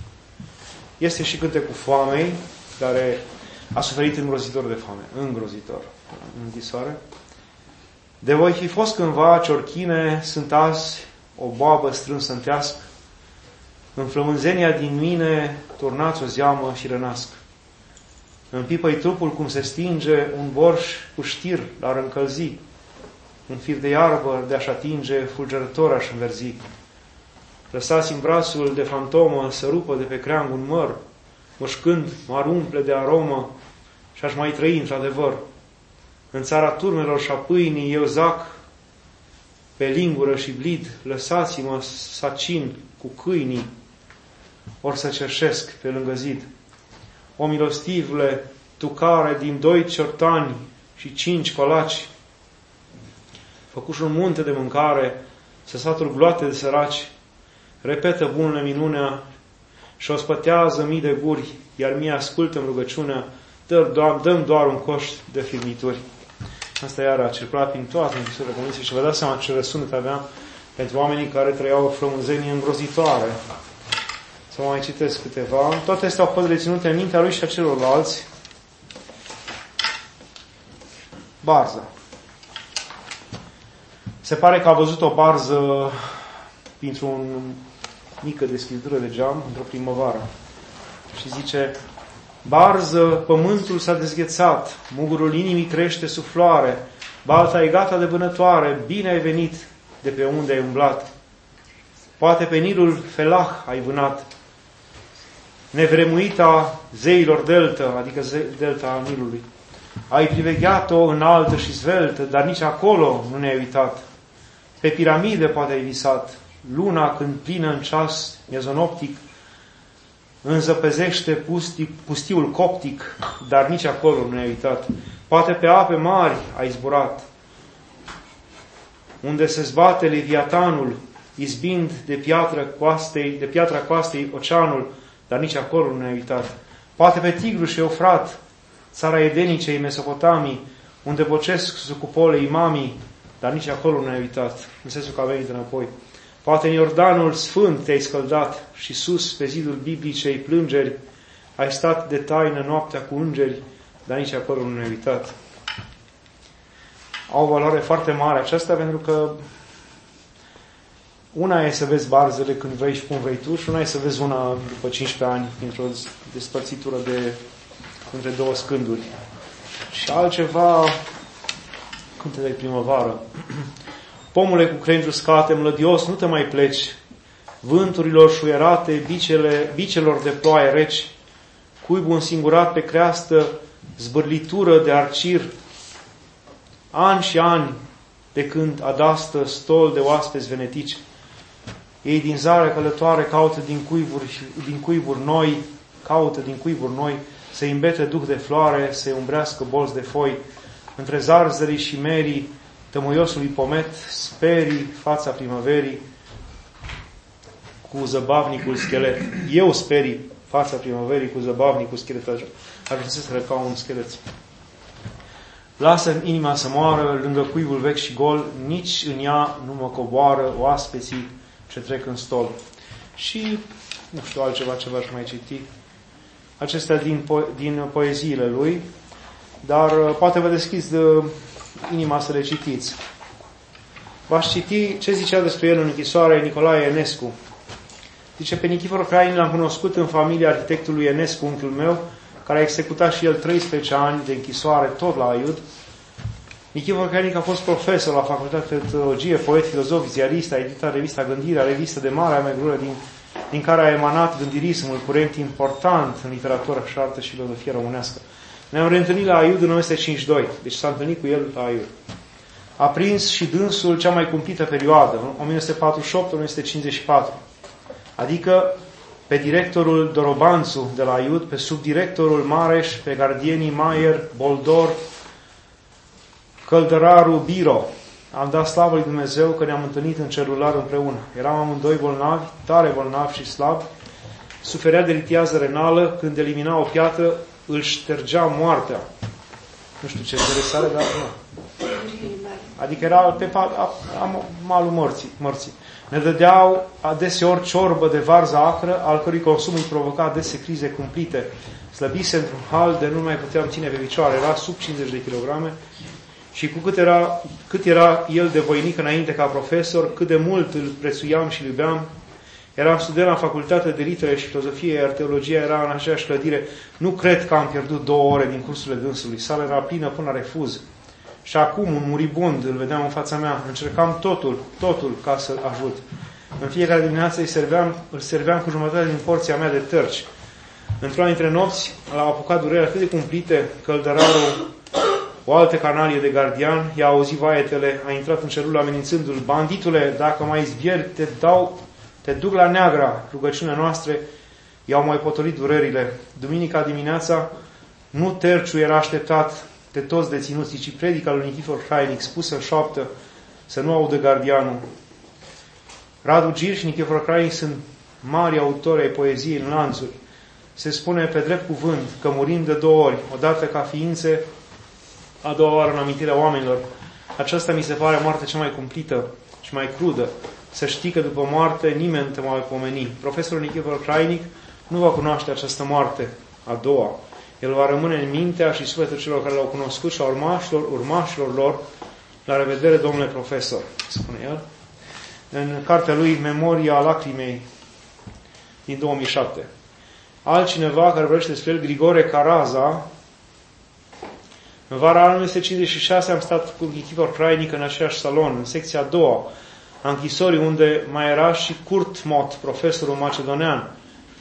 S1: Este și Cântecul Foamei, care a suferit îngrozitor de foame. Îngrozitor. În închisoare. De voi fi fost cândva ciorchine, sunt azi o boabă strânsă în teasc. În flămânzenia din mine turnați o zeamă și rănasc. Împipă-i trupul cum se stinge un borș cu știr l-ar încălzi. Un fir de iarbă de-aș atinge, fulgerător aș înverzi. Lăsați-mi brațul de fantomă să rupă de pe creang un măr, mușcând m-ar umple de aromă și aș mai trăi într-adevăr. În țara turmelor și a pâinii eu zac pe lingură și blid, lăsați-mă să acin cu câinii, ori să cerșesc pe lângă zid. O milostivule, Tu care din doi ciortani și cinci colaci făcuși un munte de mâncare, să satul gloate de săraci, repetă bunule minunea și o spătează mii de guri, iar mie ascultă-mi rugăciunea, dăm doar un coș de firmituri. Asta iară a circulat prin toate închisurile comuniste și vă dați seama ce răsunet avea pentru oamenii care trăiau o frămânzenie îngrozitoare. Să mai citesc câteva. Toate astea au fost reținute în mintea lui și a celorlalți. Barza. Se pare că a văzut o barză printr-o mică deschidură de geam într-o primăvară. Și zice: barză, pământul s-a dezghețat, mugurul inimii crește sub floare, balta e gata de vânătoare, bine ai venit de pe unde ai umblat. Poate pe Nilul Felah ai vânat, nevremuita zeilor delta, adică ze- delta Nilului. Ai privegheat-o înaltă și zveltă, dar nici acolo nu ne-ai uitat. Pe piramide poate ai visat, luna când plină în ceas mezonoptic, înzăpezește pustic, pustiul coptic, dar nici acolo nu ne-ai uitat. Poate pe ape mari ai zburat, unde se zbate Leviatanul, izbind de piatra coastei, de piatra coastei oceanul, dar nici acolo nu ne-ai uitat. Poate pe Tigru și Eufrat, țara edenicei Mesopotamii, unde bocesc sub cupole imamii, dar nici acolo nu ne-ai uitat, în sensul că a venit înapoi. Poate în Iordanul Sfânt te-ai scăldat și sus, pe zidul biblicei plângeri, ai stat de taină noaptea cu îngeri, dar nici acolo nu ne-ai uitat. Au o valoare foarte mare aceasta, pentru că una e să vezi barzele când vrei și cum vrei tu, și una e să vezi una după cincisprezece ani, într-o despărțitură de între două scânduri. Și altceva, cânte de primăvară. Pomule cu crengi uscate, mlădios, nu te mai pleci, vânturilor șuierate, bicele, bicelor de ploaie reci, cuibul însingurat pe creastă, zbârlitură de arcir, ani și ani de când adastă stol de oaspeți venetici. Ei din zarea călătoare caută din cuiburi, din cuiburi noi, caută din cuiburi noi, să-i îmbete duh de floare, să-i umbrească bolți de foi. Între zarzării și merii tămâiosului pomet, sperii fața primăverii cu zăbavnicul schelet. Eu sperii fața primăverii cu zăbavnicul schelet. Ajunsesc să ca un schelet. lasă în inima să moară lângă cuibul vechi și gol, nici în ea nu mă coboară oaspeții ce trec în stol. Și, nu știu altceva, ce v-aș mai citi. Acestea din, po- din poeziile lui, dar poate vă deschizi de inima să le citiți. V-aș citi ce zicea despre el în închisoare Nicolae Enescu. Zice, pe Nichifor Crainic l-am cunoscut în familia arhitectului Enescu, unchiul meu, care a executat și el treisprezece ani de închisoare, tot la Aiud. Nichifor Crainic a fost profesor la Facultatea de Teologie, poet, filozof, ziarist, a editat revista Gândirea, revistă de mare amegrură, din, din care a emanat gândirismul, curent important în literatură și artă și filozofie românească. Ne-am reîntâlnit la Aiud în o mie nouă sute cincizeci și doi, deci s-a întâlnit cu el la Aiud. A prins și dânsul cea mai cumplită perioadă, o mie nouă sute patruzeci și opt - o mie nouă sute cincizeci și patru. Adică pe directorul Dorobanțu de la Aiud, pe subdirectorul Mareș, pe gardienii Maier, Boldor, Căldăraru, Biro. Am dat slavă lui Dumnezeu că ne-am întâlnit în celular împreună. Eram amândoi bolnavi, tare bolnavi și slabi. Suferea de litiază renală, când elimina o piatră, îl ștergea moartea. Nu știu ce interesare, dar nu. Adică era pe malul morții. morții. Ne dădeau adeseori ciorbă de varză acră, al cărui consum îi provoca adese crize cumplite. Slăbise într-un hal de nu mai puteam ține pe picioare. Era sub cincizeci de kilograme și cu cât era, cât era el de voinic înainte ca profesor, cât de mult îl prețuiam și îl iubeam. Eram student la facultatea de litere și filozofie, iar teologia era în aceeași clădire. Nu cred că am pierdut două ore din cursurile dânsului. Sala era plină până la refuz. Și acum un muribund îl vedeam în fața mea. Încercam totul, totul ca să-l ajut. În fiecare dimineață îi serveam, îl serveam cu jumătate din porția mea de tărci. Într-una dintre nopți l-a apucat durerea atât de cumplite că Căldărarul, o altă canalie de gardian, i-a auzit vaetele, a intrat în celulă amenințându-l: banditule, dacă mai izbieri, te dau, te duc la neagra. Rugăciunea noastre i-au mai potolit durerile. Duminica dimineața, nu terciu era așteptat de toți deținuții, ci predica lui Nichifor Crainic, spusă în șoaptă, să nu audă gardianul. Radu Gir și Nichifor Crainic sunt mari autori ai poeziei în lanțuri. Se spune pe drept cuvânt că murim de două ori, odată ca ființe, a doua oară în amintirea oamenilor. Aceasta mi se pare moartea cea mai cumplită și mai crudă. Să știi că după moarte nimeni nu te mai pomeni. Profesorul Nichifor Crainic nu va cunoaște această moarte a doua. El va rămâne în mintea și sufletul celor care l-au cunoscut și a urmașilor, urmașilor lor. La revedere, domnule profesor, spune el. În cartea lui Memoria lacrimei din două mii șapte. Altcineva care vorbește despre el, Grigore Caraza. În vara anului o mie nouă sute cincizeci și șase am stat cu Nichifor Crainic în același salon, în secția a doua a închisorii, unde mai era și Kurt Mott, profesorul macedonean,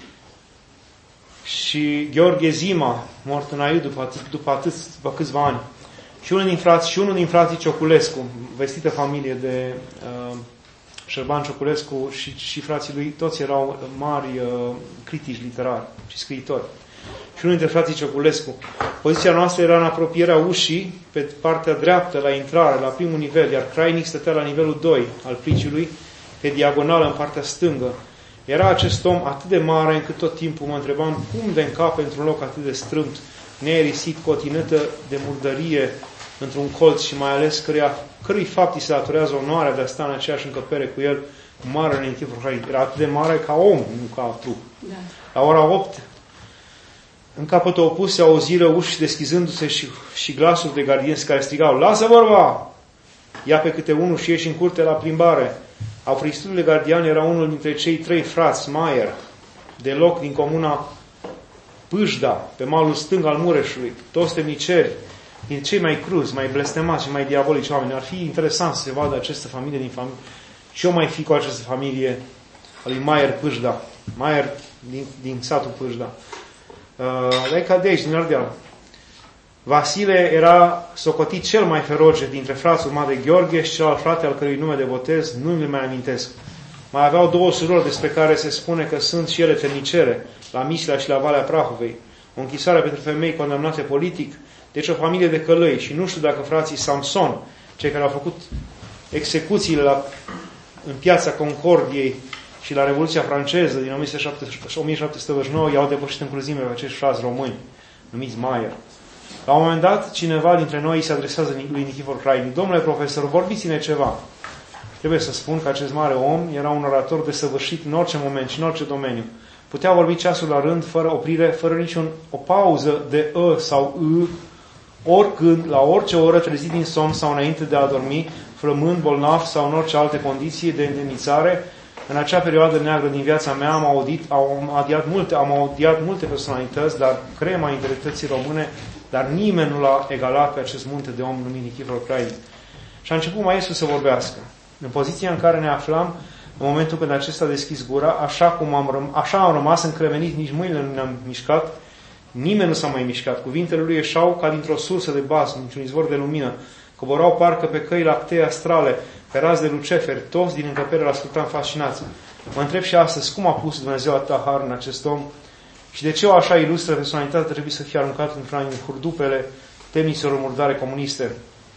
S1: și Gheorghe Zima, mort în Aiud după, atât, după, atât, după câțiva ani. Și unul din frați, și unul din frații Cioculescu, vestită familie de uh, Șerban Cioculescu și, și frații lui, toți erau mari uh, critici literari și scriitori. Și unul dintre frații Cioculescu. Poziția noastră era în apropierea ușii, pe partea dreaptă, la intrare, la primul nivel, iar Crainic stătea la nivelul doi al priciului, pe diagonală în partea stângă. Era acest om atât de mare încât tot timpul mă întrebam cum de încape într-un loc atât de strâmt, neerisit, cotinătă de murdărie într-un colț și mai ales căruia, cărui fapt îi se datorează onoarea de a sta în aceeași încăpere cu el, mare Nichifor Crainic. Era atât de mare ca om, nu ca trup. Da. La ora opt, în capătul opus se auziră uși deschizându-se și, și glasuri de gardieni care strigau: lasă vorba! Ia pe câte unul și ieși în curte la plimbare. Afristurile de gardian era unul dintre cei trei frați, Maier, de loc din comuna Pâjda, pe malul stâng al Mureșului, toți temniceri, din cei mai cruzi, mai blestemați și mai diabolici oameni. Ar fi interesant să se vadă această familie din familie. Ce o mai fi cu această familie a lui Maier Pâjda? Maier din, din satul Pâjda. Uh, ca de aici, din Ardeal. Vasile era socotit cel mai feroce dintre frații, urmat de Gheorghe, și celălalt frate al cărui nume de botez nu mi-l mai amintesc. Mai aveau două surori despre care se spune că sunt și ele temnicere, la Mislea și la Valea Prahovei. O închisoare pentru femei condamnate politic, deci o familie de călăi. Și nu știu dacă frații Samson, cei care au făcut execuțiile la, în piața Concordiei și la Revoluția franceză din o mie șapte sute optzeci și nouă, i-au depășit în cruzime pe acești frați români, numiți Maier. La un moment dat, cineva dintre noi se adresează lui Nichifor Crainic: domnule profesor, vorbiți-ne ceva. Trebuie să spun că acest mare om era un orator desăvârșit în orice moment și în orice domeniu. Putea vorbi ceasul la rând, fără oprire, fără niciun o pauză de ă sau ă, oricând, la orice oră, trezit din somn sau înainte de a dormi, flămând, bolnav sau în orice alte condiții de indemnizare. În acea perioadă neagră din viața mea am audit, am audiat multe, am audiat multe personalități, dar crema intelectualității române, dar nimeni nu l-a egalat pe acest munte de om numit Nichifor Crainic. Și a început Maestru să vorbească. În poziția în care ne aflam, în momentul când acesta a deschis gura, așa cum am, răm- așa am rămas încremenit, nici mâinile nu ne-am mișcat, nimeni nu s-a mai mișcat. Cuvintele lui ieșau ca dintr-o sursă de basm, dintr-un izvor de lumină. Coborau parcă pe căi lactee astrale, pe raze de luceferi, toți din încăpere îl ascultam fascinați. Mă întreb și astăzi, cum a pus Dumnezeu atâta har în acest om și de ce o așa ilustră personalitate trebuie să fie aruncat într-una din hurdupele temnițelor murdare comuniste?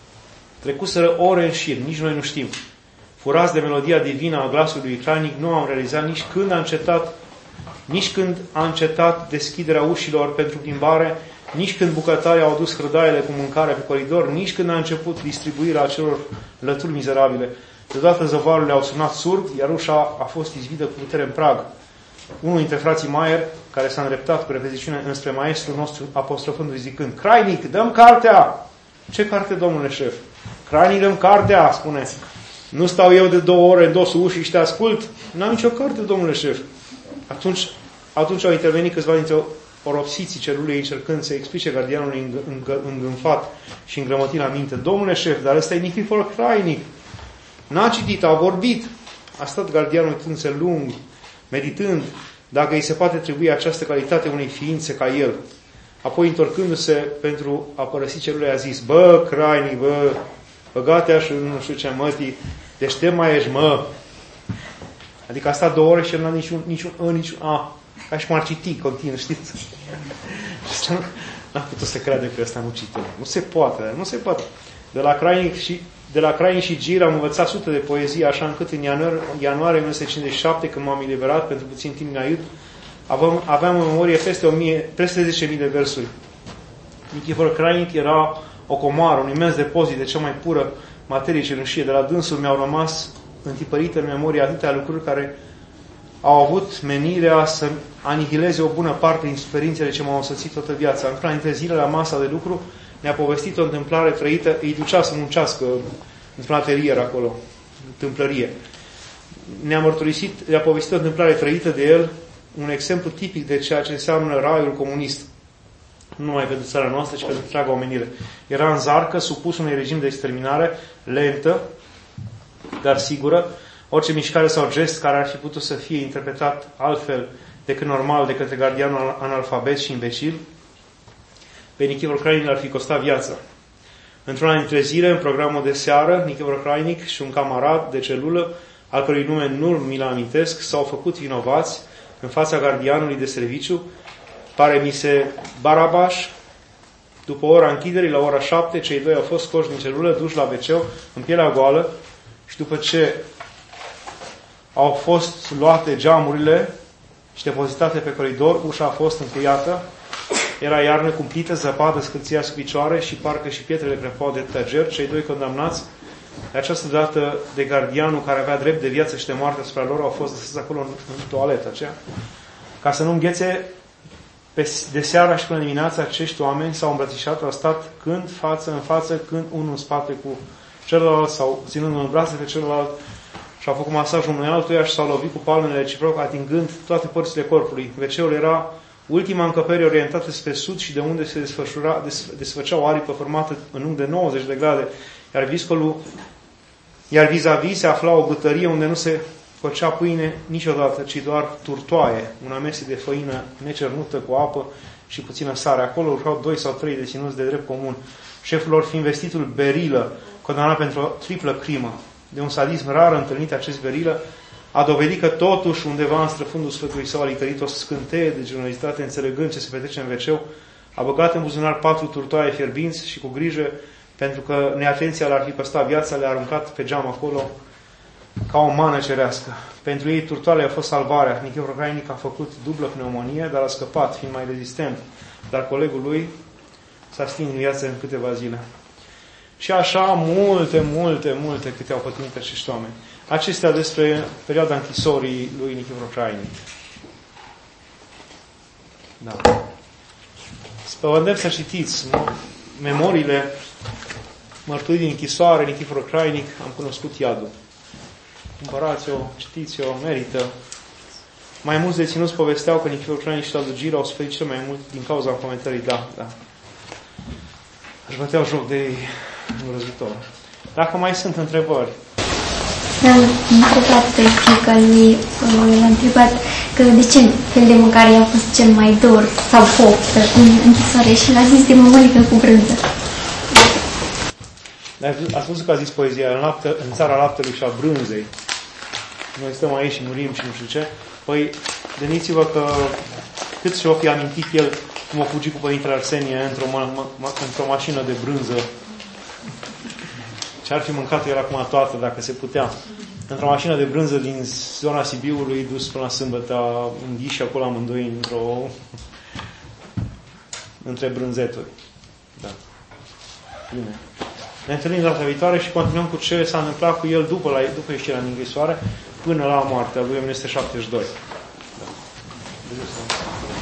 S1: Trecuseră ore în șir, nici noi nu știm. Furați de melodia divină a glasului lui Crainic, nu am realizat nici când a încetat, nici când a încetat deschiderea ușilor pentru plimbare, nici când bucătarii au adus hrădaiele cu mâncare pe coridor, nici când a început distribuirea acelor lături mizerabile. Deodată zăvarurile au sunat surd, iar ușa a fost izbită cu putere în prag. Unul dintre frații Maier, care s-a îndreptat cu repeziciune înspre maestrul nostru, apostrofându-i zicând: Crainic, dăm cartea! Ce carte, domnule șef? Crainic, dăm cartea, spune. Nu stau eu de două ore în dosul ușii și te ascult? N-am nicio carte, domnule șef. Atunci, atunci au intervenit câțiva dintre oropsiții celulei, încercând să explice gardianului îngânfat și îngrămătit la minte: domnule șef, dar ăsta e Nichifor Crainic. N-a citit, a vorbit. A stat gardianul uitându-se lung, meditând dacă îi se poate atribui această calitate unei ființe ca el. Apoi, întorcându-se pentru a părăsi celulei, a zis: bă, Crainic, bă, băgate așa nu știu ce mătii, deștept mai ești, mă. Adică a stat două ore și el n-a niciun, niciun ă, niciun a. Ca și cum ar citi continuu, știți? Și n-a putut să crede că ăsta nu citește. Nu se poate, nu se poate. De la Crainic și, de la Crainic și Gir am învățat sute de poezii, așa încât în ianuarie, ianuarie o mie nouă sute cincizeci și șapte, când m-am eliberat pentru puțin timp în Aiud, aveam, aveam în memorie peste, o mie, peste zece mii de versuri. Nichifor Crainic era o comoară, un imens depozit de cea mai pură materie cenușie. De la dânsul mi-au rămas întipărite în memorie atâtea lucruri care au avut menirea să anihileze o bună parte din suferințele ce m-au însoțit toată viața. Într-una dintre zile, la masa de lucru, ne-a povestit o întâmplare trăită, îi ducea să muncească într-un atelier acolo, întâmplărie. Ne-a mărturisit, ne-a povestit o întâmplare trăită de el, un exemplu tipic de ceea ce înseamnă raiul comunist. Nu numai pentru țara noastră, ci pentru întreaga omenire. Era în zarcă, supus unui regim de exterminare, lentă, dar sigură. Orice mișcare sau gest care ar fi putut să fie interpretat altfel decât normal de către gardianul analfabet și imbecil, pe Nichifor Crainic ar fi costat viața. Într-una dintre zile, în programul de seară, Nichifor Crainic și un camarad de celulă, al cărui nume nu mi-l amintesc, s-au făcut vinovați în fața gardianului de serviciu. Pare mi se Barabaș. După ora închiderii, la ora șapte, cei doi au fost scoși din celulă, duși la ve ce în pielea goală, și după ce au fost luate geamurile și depozitate pe coridor, ușa a fost încheiată, era iarnă cumplită, zăpadă scârția sub picioare și parcă și pietrele crăpau de tăger. Cei doi condamnați, de această dată de gardianul care avea drept de viață și de moarte asupra lor, au fost lăsați acolo în, în toaletă aceea. Ca să nu înghețe, pe, de seara și până dimineața, acești oameni s-au îmbrățișat, au stat când față în față, când unul în spate cu celălalt sau ținând în brațe pe celălalt, și au făcut masajul unui altuia și s-au lovit cu palmele reciproc, atingând toate părțile corpului. ve ce-ul era ultima încăpere orientată spre sud și de unde se desfășura, desfăcea o aripă formată în unghi de nouăzeci de grade, iar viscolul, iar vis-a-vis se afla o bătărie unde nu se făcea pâine niciodată, ci doar turtoaie, un amestec de făină necernută cu apă și puțină sare. Acolo urcau doi sau trei deținuți de drept comun, șeful lor fiind vestitul Berilă, condamnat pentru o triplă crimă. De un sadism rar întâlnit, acest Berilă a dovedit că totuși undeva în străfundul sfântului său a licărit o scânteie de generozitate, înțelegând ce se petrece în ve ce-ul, a băgat în buzunar patru turtoaie fierbinți și cu grijă, pentru că neatenția l-ar fi costat viața, le-a aruncat pe geam acolo ca o mană cerească. Pentru ei turtoarele a fost salvarea. Nichifor Crainic a făcut dublă pneumonie, dar a scăpat, fiind mai rezistent. Dar colegul lui s-a stins în viață în câteva zile. Și așa multe, multe, multe câte au pătimit acești oameni. Acestea despre perioada închisorii lui Nichifor Crainic. Da. Vă îndemn să citiți memoriile mărturii din închisoare, Nichifor Crainic, am cunoscut iadul. Cumpărați-o, citiți-o, merită. Mai mulți deținuți povesteau că Nichifor Crainic și Radu Giră au suferit cel mai mult din cauza comentării. Da, da. Își băteau joc de ei îngrozitor. Dacă mai sunt întrebări.
S2: Da, am întrebat pe fiica lui, l-a întrebat că de ce fel de mâncare i-a fost cel mai dor sau poftă în închisoare și l-a zis de mămălică cu brânză.
S1: Ați văzut că a zis poezia, în, lapte, în țara laptelui și a brânzei. Noi stăm aici și murim și nu știu ce. Păi, gândiți-vă că cât și-o fi amintit el cum a fugit cu Părintele Arsenie într-o, ma- ma- într-o mașină de brânză. Ce-ar fi mâncat el acum toată, dacă se putea. Într-o mașină de brânză din zona Sibiului, dus până la Sâmbătă, în Ghiși, acolo amândoi, într-o... între brânzeturi. Da. Bine. Ne întâlnim data viitoare și continuăm cu ce s-a întâmplat cu el după, la, după ieșirea din închisoare, până la moartea lui în o mie nouă sute șaptezeci și doi. Da.